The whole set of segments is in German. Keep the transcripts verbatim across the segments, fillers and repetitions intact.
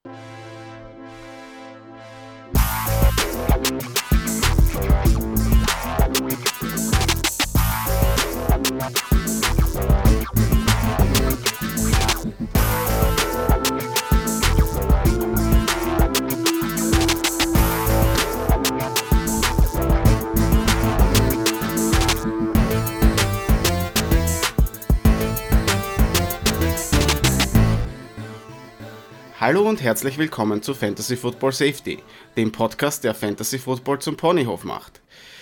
Hallo und herzlich willkommen zu Fantasy Football Safety, dem Podcast, der Fantasy Football zum Ponyhof macht.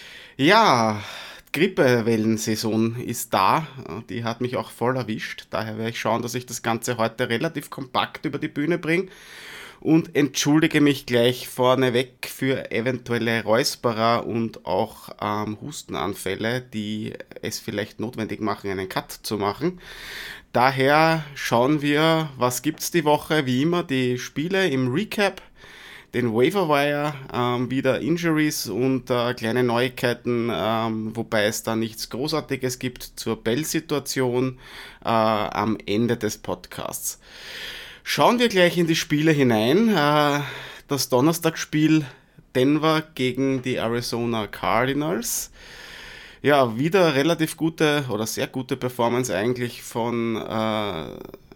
Ja, Grippewellensaison ist da, die hat mich auch voll erwischt, daher werde ich schauen, dass ich das Ganze heute relativ kompakt über die Bühne bringe und entschuldige mich gleich vorneweg für eventuelle Räusperer und auch ähm, Hustenanfälle, die es vielleicht notwendig machen, einen Cut zu machen. Daher schauen wir, was gibt's die Woche, wie immer die Spiele im Recap, den Waiver-Wire, ähm, wieder Injuries und äh, kleine Neuigkeiten, ähm, wobei es da nichts Großartiges gibt zur Bell-Situation äh, am Ende des Podcasts. Schauen wir gleich in die Spiele hinein. Äh, das Donnerstagsspiel Denver gegen die Arizona Cardinals. Ja, wieder relativ gute oder sehr gute Performance eigentlich von äh,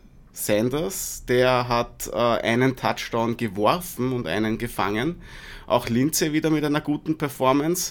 Sanders. Der hat äh, einen Touchdown geworfen und einen gefangen. Auch Lindsay wieder mit einer guten Performance.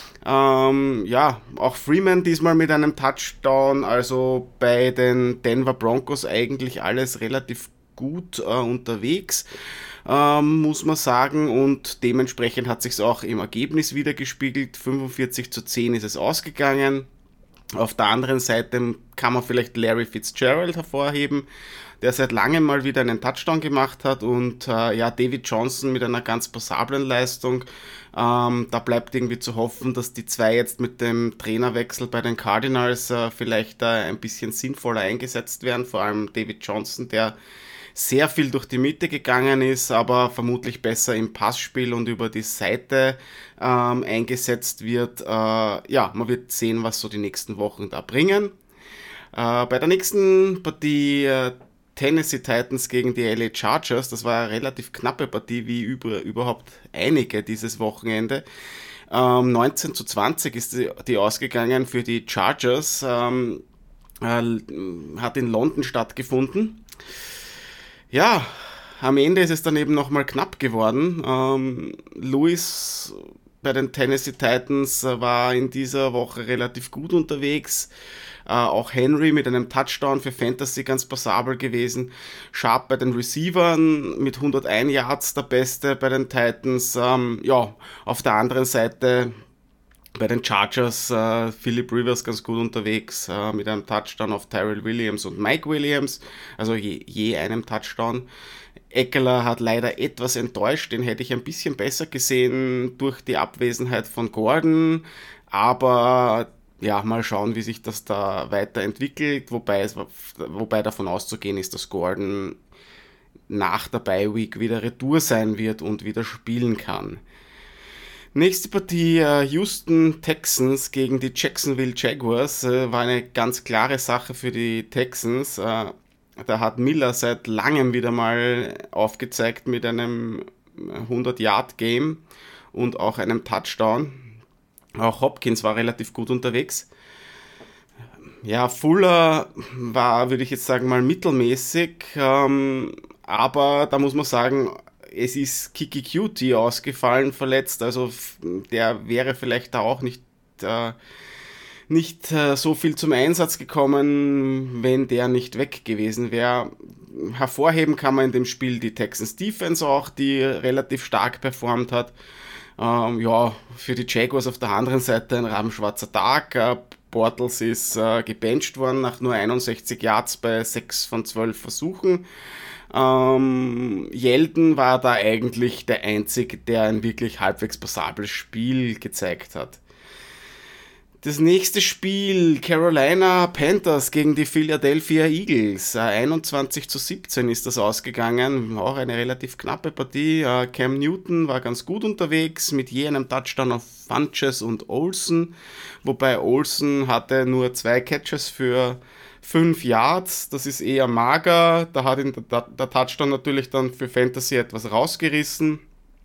Ähm, ja, auch Freeman diesmal mit einem Touchdown. Also bei den Denver Broncos eigentlich alles relativ gut äh, unterwegs. Ähm, muss man sagen, und dementsprechend hat sich es auch im Ergebnis wieder gespiegelt. fünfundvierzig zu zehn ist es ausgegangen. Auf der anderen Seite kann man vielleicht Larry Fitzgerald hervorheben, der seit langem mal wieder einen Touchdown gemacht hat, und äh, ja, David Johnson mit einer ganz passablen Leistung. Ähm, da bleibt irgendwie zu hoffen, dass die zwei jetzt mit dem Trainerwechsel bei den Cardinals äh, vielleicht äh, ein bisschen sinnvoller eingesetzt werden, vor allem David Johnson, der sehr viel durch die Mitte gegangen ist, aber vermutlich besser im Passspiel und über die Seite ähm, eingesetzt wird. Äh, ja, man wird sehen, was so die nächsten Wochen da bringen. Äh, bei der nächsten Partie äh, Tennessee Titans gegen die L A Chargers, das war eine relativ knappe Partie, wie über, überhaupt einige dieses Wochenende. Ähm, neunzehn zu zwanzig ist die, die ausgegangen für die Chargers, ähm, äh, hat in London stattgefunden. Ja, am Ende ist es dann eben nochmal knapp geworden. Ähm, Lewis bei den Tennessee Titans äh, war in dieser Woche relativ gut unterwegs. Äh, auch Henry mit einem Touchdown für Fantasy ganz passabel gewesen. Sharp bei den Receivern mit hunderteins Yards der Beste bei den Titans. Ähm, ja, auf der anderen Seite bei den Chargers äh, Philip Rivers ganz gut unterwegs äh, mit einem Touchdown auf Tyrell Williams und Mike Williams, also je, je einem Touchdown. Eckler hat leider etwas enttäuscht, den hätte ich ein bisschen besser gesehen durch die Abwesenheit von Gordon, aber ja, mal schauen, wie sich das da weiterentwickelt, wobei, es, wobei davon auszugehen ist, dass Gordon nach der Bye Week wieder retour sein wird und wieder spielen kann. Nächste Partie, äh, Houston Texans gegen die Jacksonville Jaguars, äh, war eine ganz klare Sache für die Texans. Äh, da hat Miller seit langem wieder mal aufgezeigt mit einem hundert-Yard-Game und auch einem Touchdown. Auch Hopkins war relativ gut unterwegs. Ja, Fuller war, würde ich jetzt sagen, mal mittelmäßig, ähm, aber da muss man sagen, es ist Kiki Cutie ausgefallen, verletzt, also der wäre vielleicht da auch nicht, äh, nicht äh, so viel zum Einsatz gekommen, wenn der nicht weg gewesen wäre. Hervorheben kann man in dem Spiel die Texans Defense auch, die relativ stark performt hat. Ähm, ja, für die Jaguars auf der anderen Seite ein rabenschwarzer Tag. Äh, Bortles ist äh, gebencht worden nach nur einundsechzig Yards bei sechs von zwölf Versuchen. Ähm, Yeldon war da eigentlich der Einzige, der ein wirklich halbwegs passables Spiel gezeigt hat. Das nächste Spiel, Carolina Panthers gegen die Philadelphia Eagles. einundzwanzig zu siebzehn ist das ausgegangen. Auch eine relativ knappe Partie. Cam Newton war ganz gut unterwegs mit je einem Touchdown auf Funches und Olsen. Wobei Olsen hatte nur zwei Catches für fünf Yards, das ist eher mager. Da hat ihn der, der Touchdown natürlich dann für Fantasy etwas rausgerissen.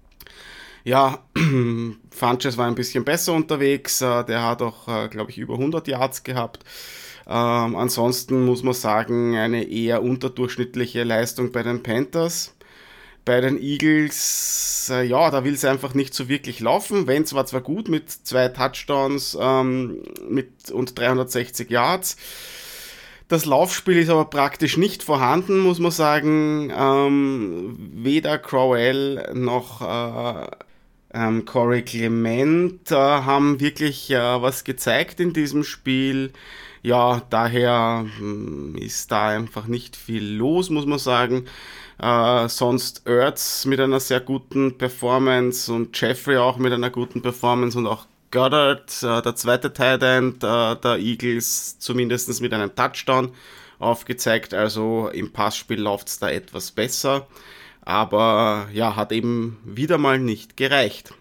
Ja, Funches war ein bisschen besser unterwegs. Der hat auch, glaube ich, über hundert Yards gehabt. Ähm, ansonsten muss man sagen, eine eher unterdurchschnittliche Leistung bei den Panthers. Bei den Eagles, äh, ja, da will es einfach nicht so wirklich laufen. Wentz war zwar gut mit zwei Touchdowns ähm, mit und dreihundertsechzig Yards. Das Laufspiel ist aber praktisch nicht vorhanden, muss man sagen. Ähm, weder Crowell noch äh, ähm, Corey Clement äh, haben wirklich äh, was gezeigt in diesem Spiel. Ja, daher mh, ist da einfach nicht viel los, muss man sagen. Äh, sonst Ertz mit einer sehr guten Performance und Jeffrey auch mit einer guten Performance und auch Goddard, äh, der zweite Tight End äh, der Eagles, zumindest mit einem Touchdown aufgezeigt. Also im Passspiel läuft es da etwas besser, aber ja, hat eben wieder mal nicht gereicht.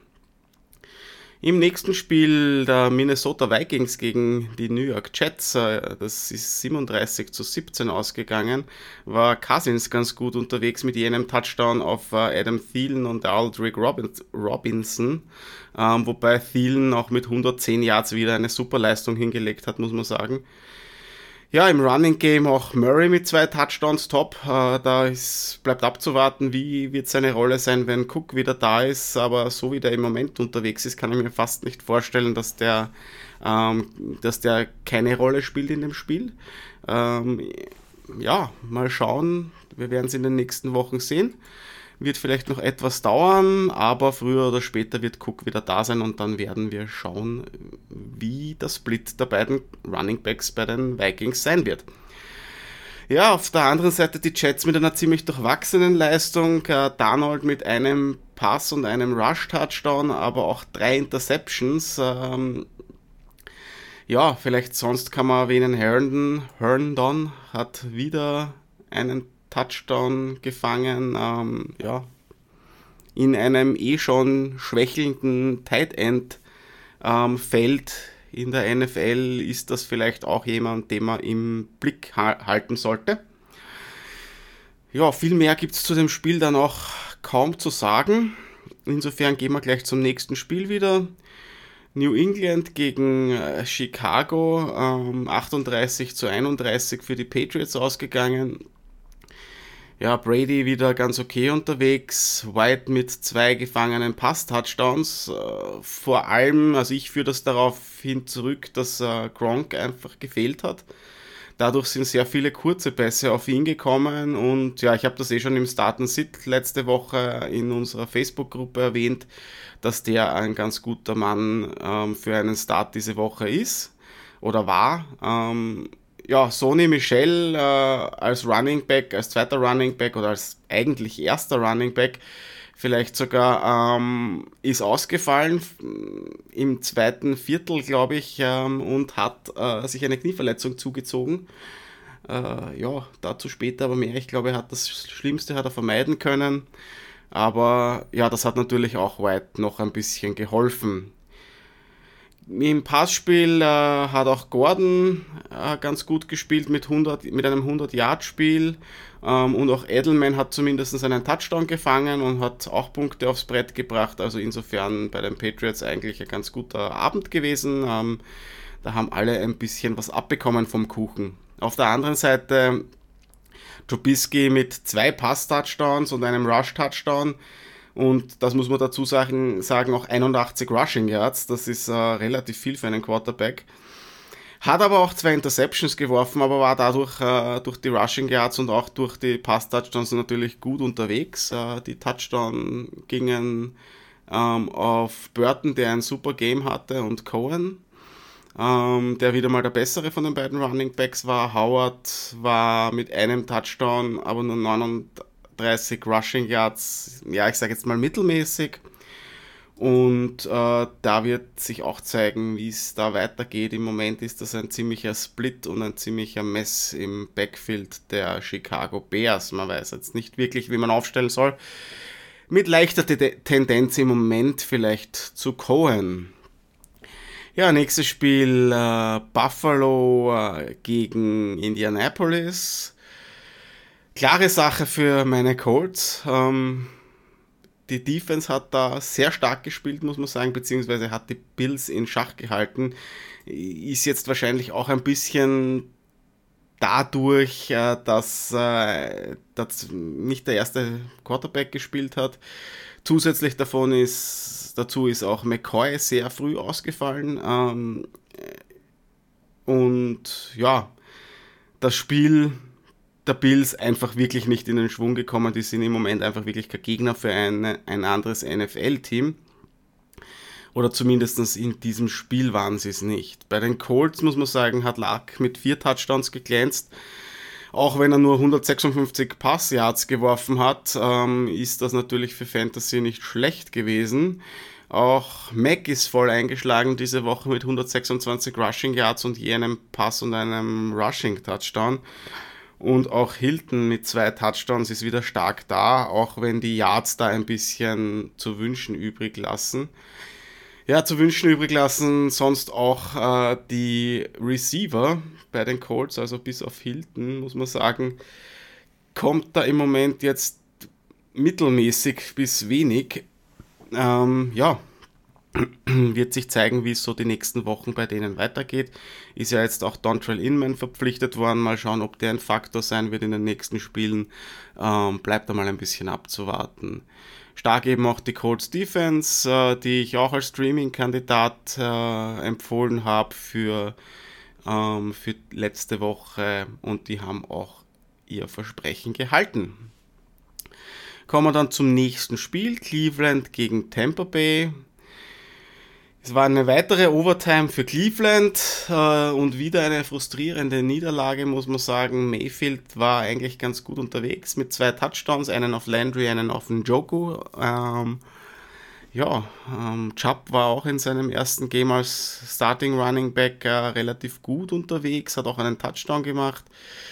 Im nächsten Spiel der Minnesota Vikings gegen die New York Jets, das ist siebenunddreißig zu siebzehn ausgegangen, war Cousins ganz gut unterwegs mit jenem Touchdown auf Adam Thielen und Aldrick Robinson, wobei Thielen auch mit hundertzehn Yards wieder eine super Leistung hingelegt hat, muss man sagen. Ja, im Running Game auch Murray mit zwei Touchdowns top. Äh, da ist, bleibt abzuwarten, wie wird seine Rolle sein, wenn Cook wieder da ist. Aber so wie der im Moment unterwegs ist, kann ich mir fast nicht vorstellen, dass der, ähm, dass der keine Rolle spielt in dem Spiel. Ähm, ja, mal schauen. Wir werden es in den nächsten Wochen sehen. Wird vielleicht noch etwas dauern, aber früher oder später wird Cook wieder da sein und dann werden wir schauen, wie der Split der beiden Running Backs bei den Vikings sein wird. Ja, auf der anderen Seite die Jets mit einer ziemlich durchwachsenen Leistung. Äh, Darnold mit einem Pass und einem Rush-Touchdown, aber auch drei Interceptions. Ähm, ja, vielleicht sonst kann man erwähnen, Herndon, Herndon hat wieder einen Touchdown gefangen, ähm, ja, in einem eh schon schwächelnden Tight End ähm, Feld in der N F L ist das vielleicht auch jemand, den man im Blick ha- halten sollte. Ja, viel mehr gibt es zu dem Spiel dann auch kaum zu sagen. Insofern gehen wir gleich zum nächsten Spiel wieder. New England gegen äh, Chicago, ähm, achtunddreißig zu einunddreißig für die Patriots ausgegangen. Ja, Brady wieder ganz okay unterwegs, White mit zwei gefangenen Pass-Touchdowns, äh, vor allem, also ich führe das darauf hin zurück, dass äh, Gronk einfach gefehlt hat. Dadurch sind sehr viele kurze Pässe auf ihn gekommen und ja, ich habe das eh schon im Start and Sit letzte Woche in unserer Facebook-Gruppe erwähnt, dass der ein ganz guter Mann ähm, für einen Start diese Woche ist oder war. Ähm, Ja, Sony Michel äh, als Running Back, als zweiter Running Back oder als eigentlich erster Running Back vielleicht sogar ähm, ist ausgefallen im zweiten Viertel, glaube ich, ähm, und hat äh, sich eine Knieverletzung zugezogen. Äh, ja, dazu später aber mehr. Ich glaube, er hat das Schlimmste hat er vermeiden können. Aber ja, das hat natürlich auch White noch ein bisschen geholfen. Im Passspiel äh, hat auch Gordon äh, ganz gut gespielt mit, hundert, mit einem hundert-Yard-Spiel ähm, und auch Edelman hat zumindest einen Touchdown gefangen und hat auch Punkte aufs Brett gebracht. Also insofern bei den Patriots eigentlich ein ganz guter Abend gewesen. Ähm, da haben alle ein bisschen was abbekommen vom Kuchen. Auf der anderen Seite Trubisky mit zwei Pass-Touchdowns und einem Rush-Touchdown. Und das muss man dazu sagen, sagen auch einundachtzig Rushing Yards, das ist äh, relativ viel für einen Quarterback. Hat aber auch zwei Interceptions geworfen, aber war dadurch äh, durch die Rushing Yards und auch durch die Pass-Touchdowns natürlich gut unterwegs. Äh, die Touchdown gingen ähm, auf Burton, der ein super Game hatte, und Cohen, ähm, der wieder mal der bessere von den beiden Running Backs war. Howard war mit einem Touchdown, aber nur neununddreißig Rushing Yards, ja, ich sage jetzt mal mittelmäßig. Und äh, da wird sich auch zeigen, wie es da weitergeht. Im Moment ist das ein ziemlicher Split und ein ziemlicher Mess im Backfield der Chicago Bears. Man weiß jetzt nicht wirklich, wie man aufstellen soll. Mit leichter T- Tendenz im Moment vielleicht zu Cohen. Ja, nächstes Spiel äh, Buffalo äh, gegen Indianapolis. Klare Sache für meine Colts. Ähm, die Defense hat da sehr stark gespielt, muss man sagen, beziehungsweise hat die Bills in Schach gehalten. Ist jetzt wahrscheinlich auch ein bisschen dadurch, äh, dass, äh, dass nicht der erste Quarterback gespielt hat. Zusätzlich davon ist, dazu ist auch McCoy sehr früh ausgefallen. Ähm, und ja, das Spiel der Bills einfach wirklich nicht in den Schwung gekommen. Die sind im Moment einfach wirklich kein Gegner für ein, ein anderes N F L-Team. Oder zumindest in diesem Spiel waren sie es nicht. Bei den Colts muss man sagen, hat Luck mit vier Touchdowns geglänzt. Auch wenn er nur hundertsechsundfünfzig Passyards geworfen hat, ähm, ist das natürlich für Fantasy nicht schlecht gewesen. Auch Mack ist voll eingeschlagen diese Woche mit hundertsechsundzwanzig Rushing Yards und je einem Pass und einem Rushing Touchdown. Und auch Hilton mit zwei Touchdowns ist wieder stark da, auch wenn die Yards da ein bisschen zu wünschen übrig lassen. Ja, zu wünschen übrig lassen sonst auch äh, die Receiver bei den Colts, also bis auf Hilton, muss man sagen, kommt da im Moment jetzt mittelmäßig bis wenig. Ähm, ja, wird sich zeigen, wie es so die nächsten Wochen bei denen weitergeht. Ist ja jetzt auch Dontrell Inman verpflichtet worden. Mal schauen, ob der ein Faktor sein wird in den nächsten Spielen. Ähm, bleibt da mal ein bisschen abzuwarten. Stark eben auch die Colts Defense, äh, die ich auch als Streaming-Kandidat äh, empfohlen habe für, ähm, für letzte Woche und die haben auch ihr Versprechen gehalten. Kommen wir dann zum nächsten Spiel, Cleveland gegen Tampa Bay. Es war eine weitere Overtime für Cleveland äh, und wieder eine frustrierende Niederlage, muss man sagen. Mayfield war eigentlich ganz gut unterwegs mit zwei Touchdowns, einen auf Landry, einen auf Njoku. Ähm, ja, ähm, Chubb war auch in seinem ersten Game als Starting Running Back äh, relativ gut unterwegs, hat auch einen Touchdown gemacht.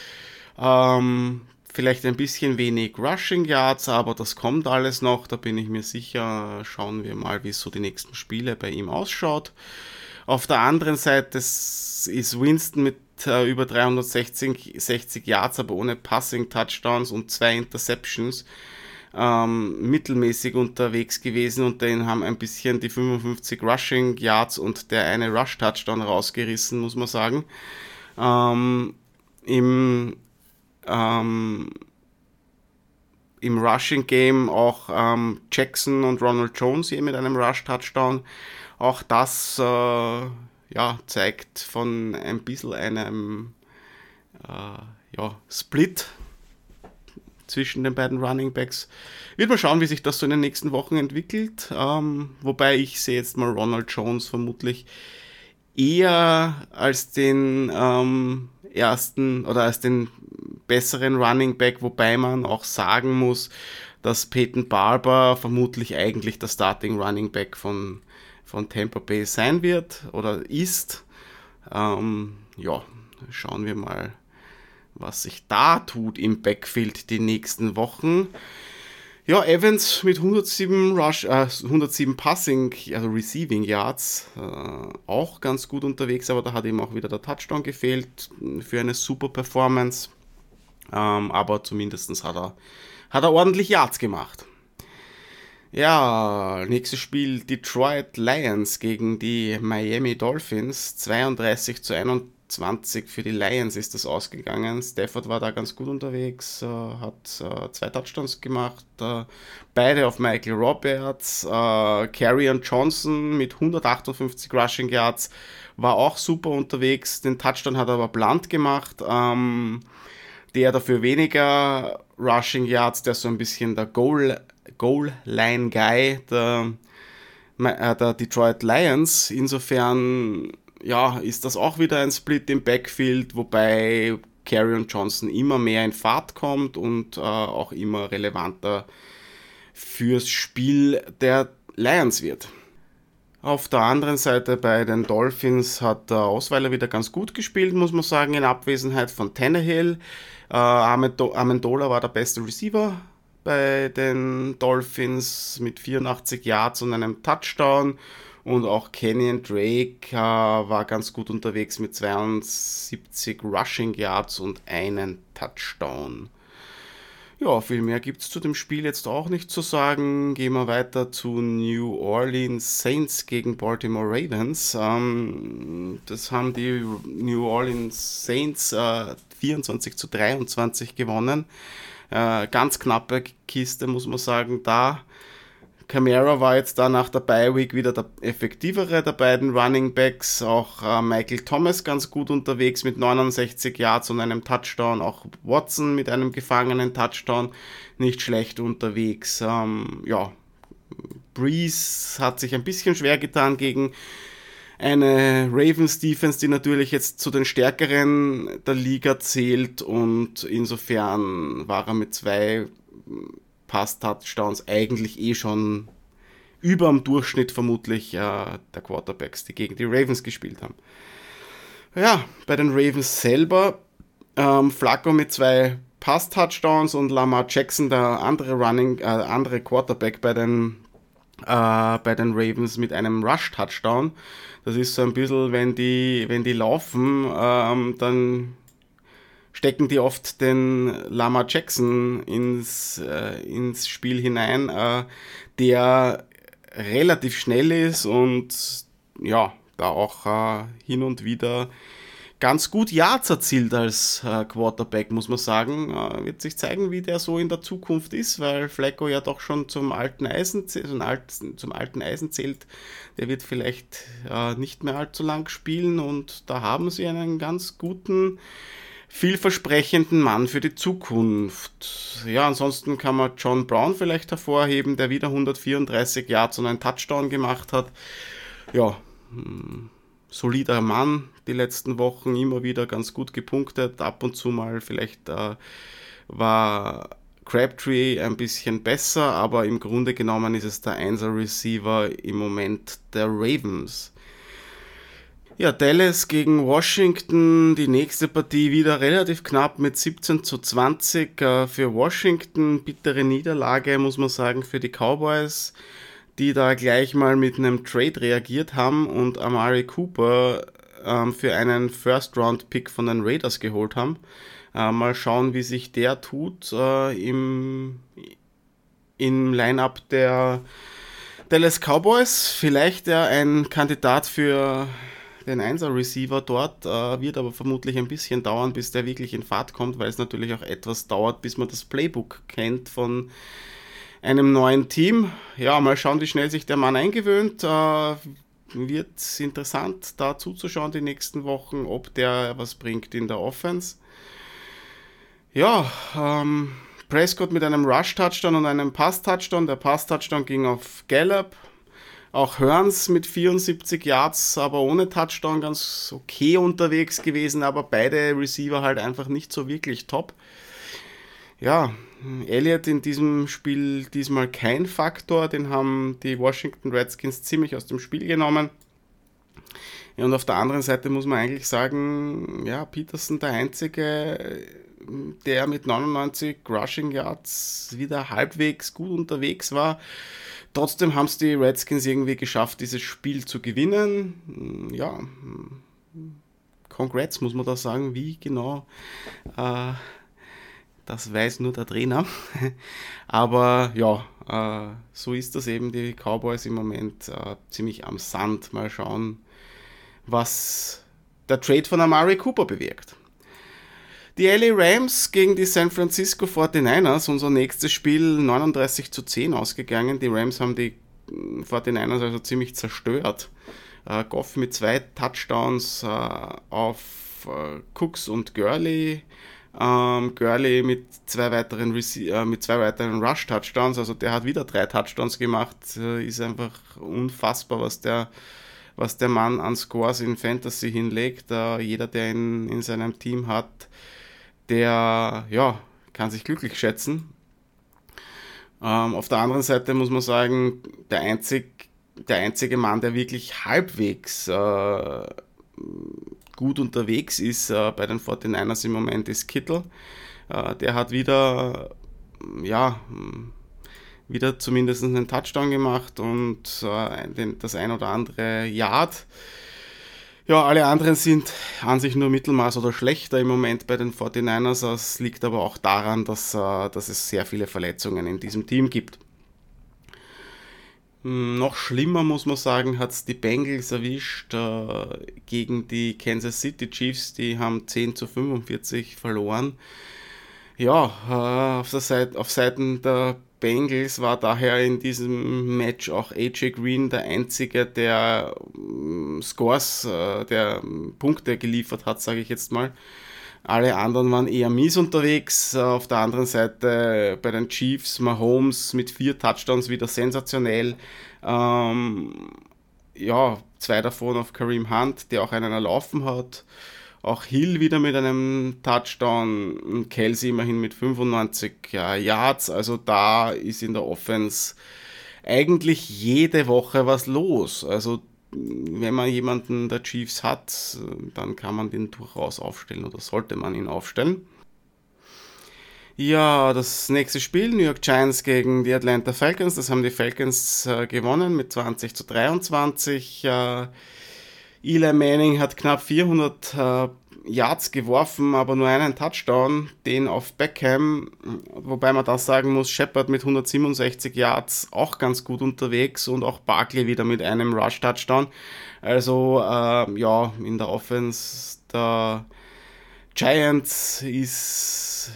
Ähm, Vielleicht ein bisschen wenig Rushing Yards, aber das kommt alles noch, da bin ich mir sicher. Schauen wir mal, wie so die nächsten Spiele bei ihm ausschaut. Auf der anderen Seite ist Winston mit äh, über dreihundertsechzig Yards, aber ohne Passing Touchdowns und zwei Interceptions ähm, mittelmäßig unterwegs gewesen und den haben ein bisschen die fünfundfünfzig Rushing Yards und der eine Rush Touchdown rausgerissen, muss man sagen. Ähm, Im Ähm, im Rushing Game auch ähm, Jackson und Ronald Jones hier mit einem Rush Touchdown. Auch das äh, ja, zeigt von ein bisschen einem äh, ja, Split zwischen den beiden Running Backs. Wird mal schauen, wie sich das so in den nächsten Wochen entwickelt. Ähm, wobei ich sehe jetzt mal Ronald Jones vermutlich eher als den ähm, ersten oder als den besseren Running Back, wobei man auch sagen muss, dass Peyton Barber vermutlich eigentlich der Starting Running Back von, von Tampa Bay sein wird oder ist. Ähm, ja, schauen wir mal, was sich da tut im Backfield die nächsten Wochen. Ja, Evans mit hundertsieben, Rush, äh, hundertsieben Passing, also Receiving Yards, äh, auch ganz gut unterwegs, aber da hat ihm auch wieder der Touchdown gefehlt für eine super Performance. Ähm, aber zumindest hat er, hat er ordentlich Yards gemacht. Ja, nächstes Spiel Detroit Lions gegen die Miami Dolphins. zweiunddreißig zu einundzwanzig für die Lions ist das ausgegangen. Stafford war da ganz gut unterwegs, äh, hat äh, zwei Touchdowns gemacht, äh, beide auf Michael Roberts. Äh, Kerryon Johnson mit hundertachtundfünfzig Rushing Yards war auch super unterwegs. Den Touchdown hat er aber Blunt gemacht. Ähm, der dafür weniger Rushing Yards, der so ein bisschen der Goal, Goal-Line-Guy der, äh, der Detroit Lions. Insofern ja, ist das auch wieder ein Split im Backfield, wobei Kerryon Johnson immer mehr in Fahrt kommt und äh, auch immer relevanter fürs Spiel der Lions wird. Auf der anderen Seite bei den Dolphins hat der Osweiler wieder ganz gut gespielt, muss man sagen, in Abwesenheit von Tannehill. Äh, Amendola war der beste Receiver bei den Dolphins mit vierundachtzig Yards und einem Touchdown. Und auch Kenyon Drake äh, war ganz gut unterwegs mit zweiundsiebzig Rushing Yards und einen Touchdown. Ja, viel mehr gibt es zu dem Spiel jetzt auch nicht zu sagen. Gehen wir weiter zu New Orleans Saints gegen Baltimore Ravens. Ähm, das haben die New Orleans Saints äh, vierundzwanzig zu dreiundzwanzig gewonnen. Äh, ganz knappe Kiste, muss man sagen, da. Kamara war jetzt da nach der Bye-Week wieder der effektivere der beiden Running Backs. Auch äh, Michael Thomas ganz gut unterwegs mit neunundsechzig Yards und einem Touchdown. Auch Watson mit einem gefangenen Touchdown nicht schlecht unterwegs. Ähm, ja, Breeze hat sich ein bisschen schwer getan gegen eine Ravens Defense, die natürlich jetzt zu den stärkeren der Liga zählt, und insofern war er mit zwei Pass-Touchdowns eigentlich eh schon über dem Durchschnitt vermutlich äh, der Quarterbacks, die gegen die Ravens gespielt haben. Ja, bei den Ravens selber ähm, Flacco mit zwei Pass-Touchdowns und Lamar Jackson, der andere Running, äh, andere Quarterback bei den, äh, bei den Ravens, mit einem Rush-Touchdown. Das ist so ein bisschen, wenn die, wenn die laufen, ähm, dann stecken die oft den Lamar Jackson ins, äh, ins Spiel hinein, äh, der relativ schnell ist und ja, da auch äh, hin und wieder ganz gut Yards erzielt als äh, Quarterback, muss man sagen. Äh, wird sich zeigen, wie der so in der Zukunft ist, weil Flacco ja doch schon zum alten Eisen, zum alten, zum alten Eisen zählt. Der wird vielleicht äh, nicht mehr allzu lang spielen, und da haben sie einen ganz guten, vielversprechenden Mann für die Zukunft. Ja, ansonsten kann man John Brown vielleicht hervorheben, der wieder hundertvierunddreißig Yards und einen Touchdown gemacht hat. Ja, solider Mann, die letzten Wochen immer wieder ganz gut gepunktet, ab und zu mal vielleicht äh, war Crabtree ein bisschen besser, aber im Grunde genommen ist es der Einser-Receiver im Moment der Ravens. Ja, Dallas gegen Washington, die nächste Partie wieder relativ knapp mit siebzehn zu zwanzig für Washington. Bittere Niederlage, muss man sagen, für die Cowboys, die da gleich mal mit einem Trade reagiert haben und Amari Cooper ähm, für einen First-Round-Pick von den Raiders geholt haben. Äh, mal schauen, wie sich der tut äh, im, im Line-Up der Dallas Cowboys. Vielleicht ja ein Kandidat für den Einser-Receiver dort, äh, wird aber vermutlich ein bisschen dauern, bis der wirklich in Fahrt kommt, weil es natürlich auch etwas dauert, bis man das Playbook kennt von einem neuen Team. Ja, mal schauen, wie schnell sich der Mann eingewöhnt. Äh, wird interessant, da zuzuschauen die nächsten Wochen, ob der was bringt in der Offense. Ja, ähm, Prescott mit einem Rush-Touchdown und einem Pass-Touchdown. Der Pass-Touchdown ging auf Gallup. Auch Hearns mit vierundsiebzig Yards, aber ohne Touchdown, ganz okay unterwegs gewesen, aber beide Receiver halt einfach nicht so wirklich top. Ja, Elliott in diesem Spiel diesmal kein Faktor, den haben die Washington Redskins ziemlich aus dem Spiel genommen. Ja, und auf der anderen Seite muss man eigentlich sagen, ja, Peterson der Einzige, der mit neunundneunzig Rushing Yards wieder halbwegs gut unterwegs war. Trotzdem haben es die Redskins irgendwie geschafft, dieses Spiel zu gewinnen. Ja, Congrats, muss man da sagen, wie genau, äh, das weiß nur der Trainer. Aber ja, äh, so ist das eben, die Cowboys im Moment äh, ziemlich am Sand. Mal schauen, was der Trade von Amari Cooper bewirkt. Die L A Rams gegen die San Francisco forty-niners, unser nächstes Spiel neununddreißig zu zehn ausgegangen. Die Rams haben die forty-niners also ziemlich zerstört. Äh, Goff mit zwei Touchdowns äh, auf äh, Cooks und Gurley. Ähm, Gurley mit zwei weiteren, Rece- äh, mit zwei weiteren Rush-Touchdowns, also der hat wieder drei Touchdowns gemacht. Äh, ist einfach unfassbar, was der was der Mann an Scores in Fantasy hinlegt. Äh, jeder, der ihn in seinem Team hat, der ja, kann sich glücklich schätzen. Ähm, auf der anderen Seite muss man sagen, der, einzig, der einzige Mann, der wirklich halbwegs äh, gut unterwegs ist äh, bei den forty-niners im Moment, ist Kittle. Äh, der hat wieder ja, wieder zumindest einen Touchdown gemacht und äh, den, das ein oder andere Yard. Ja, alle anderen sind an sich nur Mittelmaß oder schlechter im Moment bei den forty-niners. Das liegt aber auch daran, dass, äh, dass es sehr viele Verletzungen in diesem Team gibt. Noch schlimmer, muss man sagen, hat es die Bengals erwischt äh, gegen die Kansas City Chiefs. Die haben zehn zu fünfundvierzig verloren. Ja, äh, auf, der Seite, auf Seiten der Bengals war daher in diesem Match auch A J Green der Einzige, der ähm, Scores, äh, der ähm, Punkte geliefert hat, sage ich jetzt mal. Alle anderen waren eher mies unterwegs. Auf der anderen Seite bei den Chiefs, Mahomes mit vier Touchdowns wieder sensationell. Ähm, ja, zwei davon auf Kareem Hunt, der auch einen erlaufen hat. Auch Hill wieder mit einem Touchdown. Kelsey immerhin mit fünfundneunzig ja, Yards. Also da ist in der Offense eigentlich jede Woche was los. Also wenn man jemanden der Chiefs hat, dann kann man den durchaus aufstellen oder sollte man ihn aufstellen. Ja, das nächste Spiel, New York Giants gegen die Atlanta Falcons, das haben die Falcons äh, gewonnen mit zwanzig zu dreiundzwanzig. Äh, Eli Manning hat knapp vierhundert äh, Yards geworfen, aber nur einen Touchdown, den auf Beckham, wobei man da sagen muss, Shepard mit hundertsiebenundsechzig Yards auch ganz gut unterwegs und auch Barkley wieder mit einem Rush-Touchdown. Also äh, ja, in der Offense der Giants ist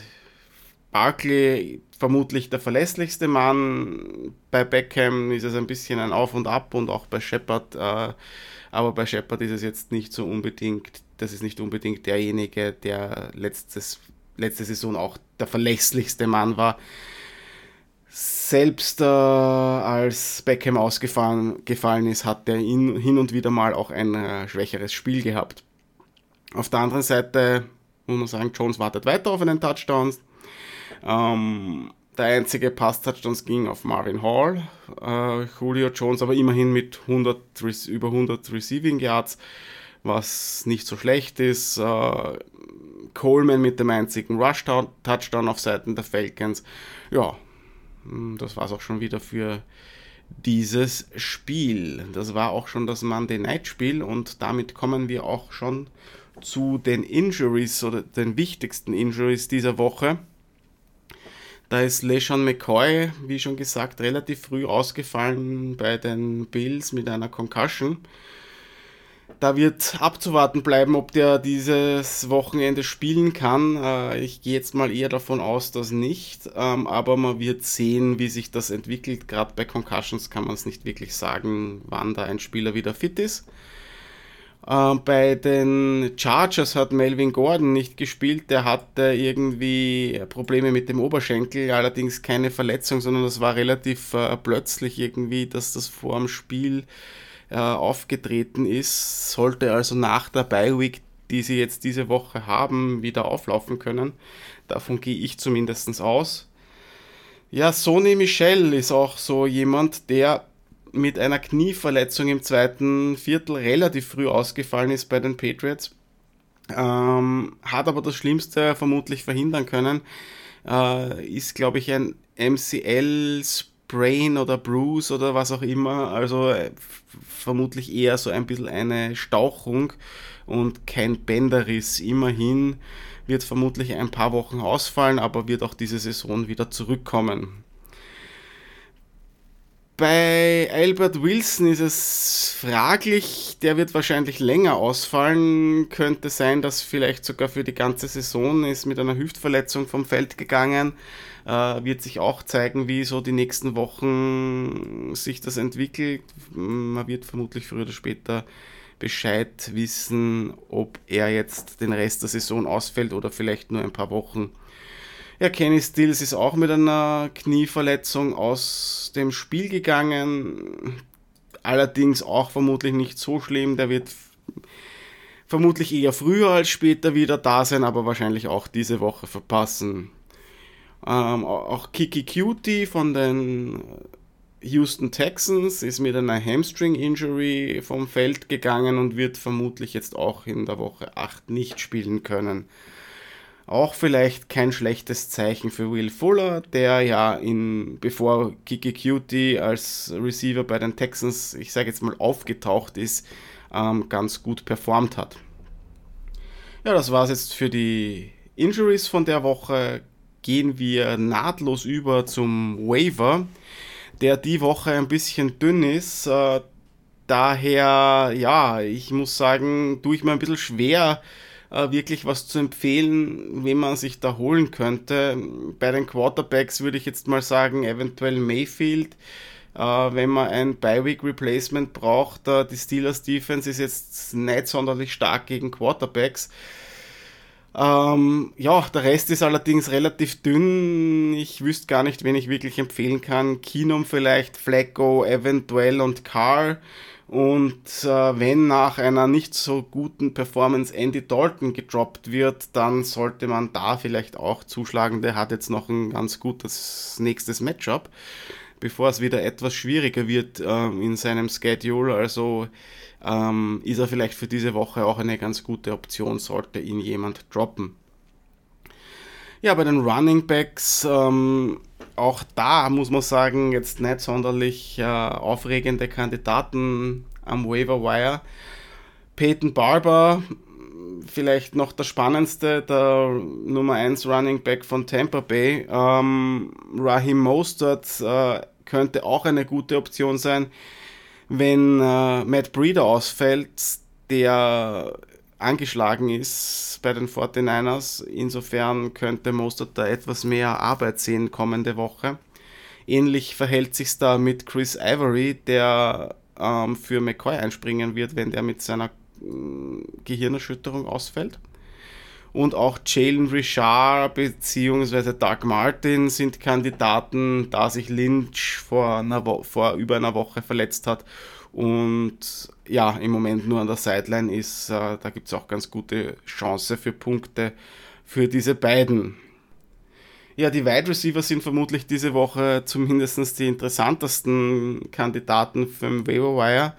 Barkley vermutlich der verlässlichste Mann. Bei Beckham ist es ein bisschen ein Auf und Ab und auch bei Shepard, äh, aber bei Shepard ist es jetzt nicht so unbedingt, das ist nicht unbedingt derjenige, der letztes, letzte Saison auch der verlässlichste Mann war. Selbst äh, als Beckham ausgefallen gefallen ist, hat er in, hin und wieder mal auch ein äh, schwächeres Spiel gehabt. Auf der anderen Seite muss man sagen, Jones wartet weiter auf einen Touchdown. Ähm, der einzige Pass-Touchdown ging auf Marvin Hall, äh, Julio Jones aber immerhin mit hundert, über hundert Receiving Yards, was nicht so schlecht ist. Äh, Coleman mit dem einzigen Rush-Touchdown auf Seiten der Falcons. Ja, das war es auch schon wieder für dieses Spiel. Das war auch schon das Monday Night Spiel und damit kommen wir auch schon zu den Injuries oder den wichtigsten Injuries dieser Woche. Da ist LeSean McCoy, wie schon gesagt, relativ früh ausgefallen bei den Bills mit einer Concussion. Da wird abzuwarten bleiben, ob der dieses Wochenende spielen kann. Ich gehe jetzt mal eher davon aus, dass nicht, aber man wird sehen, wie sich das entwickelt. Gerade bei Concussions kann man es nicht wirklich sagen, wann da ein Spieler wieder fit ist. Bei den Chargers hat Melvin Gordon nicht gespielt, der hatte irgendwie Probleme mit dem Oberschenkel, allerdings keine Verletzung, sondern das war relativ äh, plötzlich irgendwie, dass das vor dem Spiel äh, aufgetreten ist, sollte also nach der Bye-Week, die sie jetzt diese Woche haben, wieder auflaufen können. Davon gehe ich zumindest aus. Ja, Sony Michel ist auch so jemand, der mit einer Knieverletzung im zweiten Viertel relativ früh ausgefallen ist bei den Patriots, ähm, hat aber das Schlimmste vermutlich verhindern können, äh, ist glaube ich ein M C L-Sprain oder Bruce oder was auch immer, also äh, f- vermutlich eher so ein bisschen eine Stauchung und kein Bänderriss. Immerhin wird vermutlich ein paar Wochen ausfallen, aber wird auch diese Saison wieder zurückkommen. Bei Albert Wilson ist es fraglich, der wird wahrscheinlich länger ausfallen, könnte sein, dass vielleicht sogar für die ganze Saison ist mit einer Hüftverletzung vom Feld gegangen, äh, wird sich auch zeigen, wie so die nächsten Wochen sich das entwickelt. Man wird vermutlich früher oder später Bescheid wissen, ob er jetzt den Rest der Saison ausfällt oder vielleicht nur ein paar Wochen. Ja, Kenny Stills ist auch mit einer Knieverletzung aus dem Spiel gegangen. Allerdings auch vermutlich nicht so schlimm. Der wird f- vermutlich eher früher als später wieder da sein, aber wahrscheinlich auch diese Woche verpassen. Ähm, auch Kiki Cutie von den Houston Texans ist mit einer Hamstring-Injury vom Feld gegangen und wird vermutlich jetzt auch in der Woche acht nicht spielen können. Auch vielleicht kein schlechtes Zeichen für Will Fuller, der ja in, bevor Kiki Cutie als Receiver bei den Texans, ich sage jetzt mal, aufgetaucht ist, ähm, ganz gut performt hat. Ja, das war es jetzt für die Injuries von der Woche. Gehen wir nahtlos über zum Waiver, der die Woche ein bisschen dünn ist. Äh, daher, ja, ich muss sagen, tue ich mir ein bisschen schwer, äh, wirklich was zu empfehlen, wen man sich da holen könnte. Bei den Quarterbacks würde ich jetzt mal sagen, eventuell Mayfield. Äh, wenn man ein Bye-Week-Replacement braucht, äh, die Steelers Defense ist jetzt nicht sonderlich stark gegen Quarterbacks. Ähm, ja, der Rest ist allerdings relativ dünn. Ich wüsste gar nicht, wen ich wirklich empfehlen kann. Keenum vielleicht, Flacco, eventuell und Carr. Und äh, wenn nach einer nicht so guten Performance Andy Dalton gedroppt wird, dann sollte man da vielleicht auch zuschlagen. Der hat jetzt noch ein ganz gutes nächstes Matchup, bevor es wieder etwas schwieriger wird äh, in seinem Schedule. Also ähm, ist er vielleicht für diese Woche auch eine ganz gute Option, sollte ihn jemand droppen. Ja, bei den Running Backs, ähm, auch da muss man sagen, jetzt nicht sonderlich äh, aufregende Kandidaten am Waiver Wire. Peyton Barber, vielleicht noch der spannendste, der Nummer eins Running Back von Tampa Bay. Ähm, Raheem Mostert äh, könnte auch eine gute Option sein, wenn äh, Matt Breida ausfällt, der angeschlagen ist bei den forty-niners. Insofern könnte Mostert da etwas mehr Arbeit sehen kommende Woche. Ähnlich verhält sich da mit Chris Ivory, der ähm, für McCoy einspringen wird, wenn der mit seiner äh, Gehirnerschütterung ausfällt. Und auch Jalen Richard bzw. Doug Martin sind Kandidaten, da sich Lynch vor, einer Wo- vor über einer Woche verletzt hat und ja, im Moment nur an der Sideline ist. Äh, da gibt es auch ganz gute Chance für Punkte für diese beiden. Ja, die Wide Receiver sind vermutlich diese Woche zumindest die interessantesten Kandidaten für den Waiver Wire.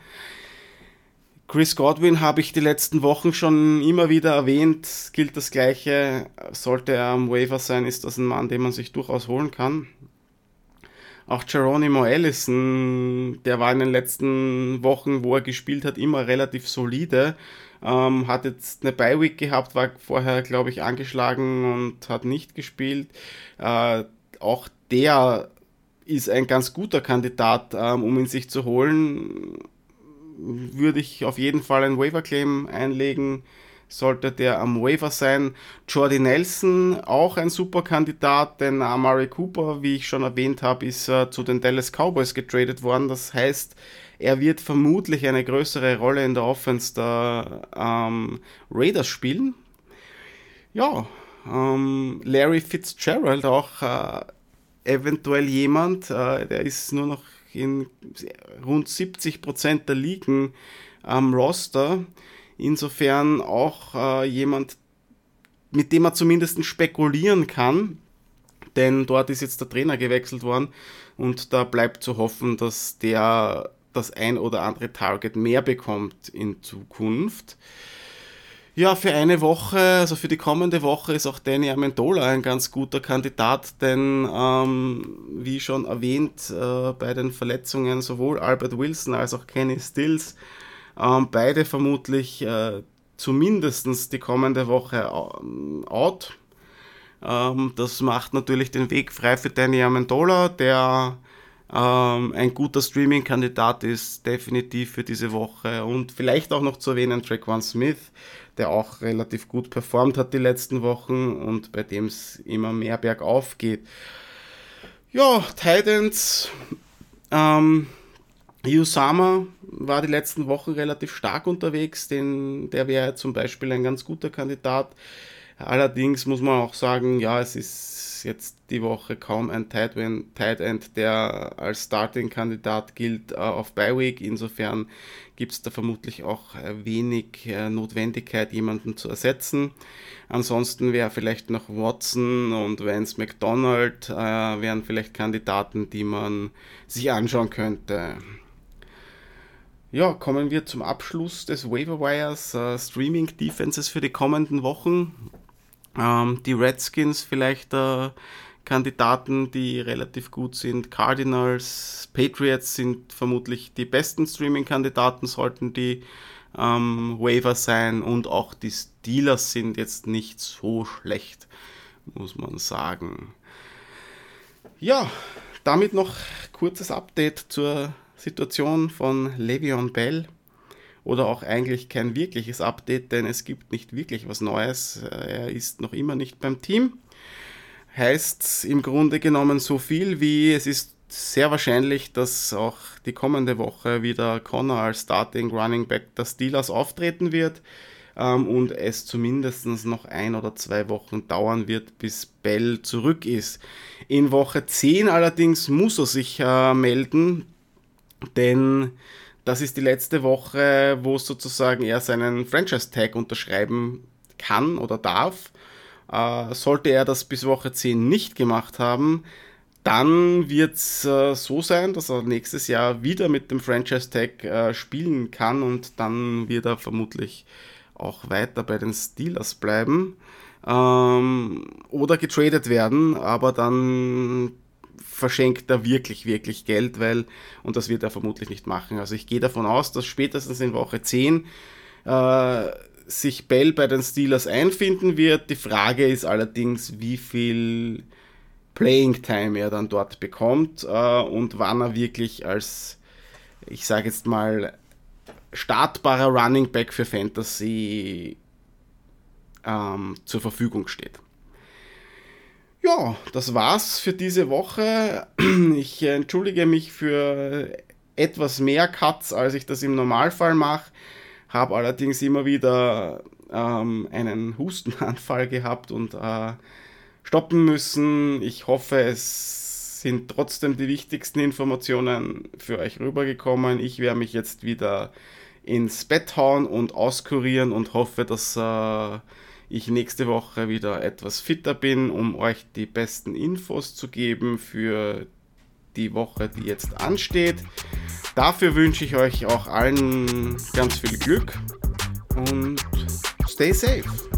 Chris Godwin habe ich die letzten Wochen schon immer wieder erwähnt, gilt das Gleiche. Sollte er am Waiver sein, ist das ein Mann, den man sich durchaus holen kann. Auch Geronimo Allison, der war in den letzten Wochen, wo er gespielt hat, immer relativ solide. Ähm, hat jetzt eine Bye-Week gehabt, war vorher, glaube ich, angeschlagen und hat nicht gespielt. Äh, auch der ist ein ganz guter Kandidat, ähm, um ihn sich zu holen. Würde ich auf jeden Fall einen Waiver-Claim einlegen, sollte der am Waiver sein. Jordy Nelson, auch ein super Kandidat, denn Amari Cooper, wie ich schon erwähnt habe, ist äh, zu den Dallas Cowboys getradet worden. Das heißt, er wird vermutlich eine größere Rolle in der Offense der ähm, Raiders spielen. Ja, ähm, Larry Fitzgerald, auch äh, eventuell jemand, äh, der ist nur noch in rund siebzig Prozent der Ligen am Roster. Insofern auch äh, jemand, mit dem man zumindest spekulieren kann, denn dort ist jetzt der Trainer gewechselt worden und da bleibt zu hoffen, dass der das ein oder andere Target mehr bekommt in Zukunft. Ja, für eine Woche, also für die kommende Woche ist auch Danny Amendola ein ganz guter Kandidat, denn ähm, wie schon erwähnt, äh, bei den Verletzungen sowohl Albert Wilson als auch Kenny Stills, ähm, beide vermutlich äh, zumindest die kommende Woche ähm, out. Ähm, das macht natürlich den Weg frei für Danny Amendola, der ähm, ein guter Streaming-Kandidat ist, definitiv für diese Woche. Und vielleicht auch noch zu erwähnen Tre'Quan Smith, der auch relativ gut performt hat die letzten Wochen und bei dem es immer mehr bergauf geht. Ja, Titans, ähm, Usama war die letzten Wochen relativ stark unterwegs, den, der wäre zum Beispiel ein ganz guter Kandidat. Allerdings muss man auch sagen, ja, es ist jetzt die Woche kaum ein Tight End, der als Starting-Kandidat gilt, äh, auf Bye Week. Insofern gibt es da vermutlich auch äh, wenig äh, Notwendigkeit, jemanden zu ersetzen. Ansonsten wäre vielleicht noch Watson und Vance McDonald äh, wären vielleicht Kandidaten, die man sich anschauen könnte. Ja, kommen wir zum Abschluss des Waiver Wires, äh, Streaming Defenses für die kommenden Wochen. Ähm, die Redskins vielleicht äh, Kandidaten, die relativ gut sind. Cardinals, Patriots sind vermutlich die besten Streaming-Kandidaten, sollten die ähm, Waiver sein. Und auch die Steelers sind jetzt nicht so schlecht, muss man sagen. Ja, damit noch kurzes Update zur Situation von Le'Veon Bell. Oder auch eigentlich kein wirkliches Update, denn es gibt nicht wirklich was Neues. Er ist noch immer nicht beim Team. Heißt im Grunde genommen so viel wie, es ist sehr wahrscheinlich, dass auch die kommende Woche wieder Connor als Starting Running Back der Steelers auftreten wird ähm, und es zumindest noch ein oder zwei Wochen dauern wird, bis Bell zurück ist. In Woche zehn allerdings muss er sich äh, melden, denn das ist die letzte Woche, wo sozusagen er seinen Franchise-Tag unterschreiben kann oder darf. Äh, sollte er das bis Woche zehn nicht gemacht haben, dann wird es äh, so sein, dass er nächstes Jahr wieder mit dem Franchise-Tag äh, spielen kann und dann wird er vermutlich auch weiter bei den Steelers bleiben ähm, oder getradet werden, aber dann verschenkt er wirklich, wirklich Geld, weil, und das wird er vermutlich nicht machen. Also ich gehe davon aus, dass spätestens in Woche zehn äh, sich Bell bei den Steelers einfinden wird. Die Frage ist allerdings, wie viel Playing Time er dann dort bekommt äh, und wann er wirklich als, ich sage jetzt mal, startbarer Running Back für Fantasy ähm, zur Verfügung steht. Ja, das war's für diese Woche. Ich entschuldige mich für etwas mehr Cuts, als ich das im Normalfall mache. Habe allerdings immer wieder ähm, einen Hustenanfall gehabt und äh, stoppen müssen. Ich hoffe, es sind trotzdem die wichtigsten Informationen für euch rübergekommen. Ich werde mich jetzt wieder ins Bett hauen und auskurieren und hoffe, dass äh, ich nächste Woche wieder etwas fitter bin, um euch die besten Infos zu geben für die Woche, die jetzt ansteht. Dafür wünsche ich euch auch allen ganz viel Glück und stay safe.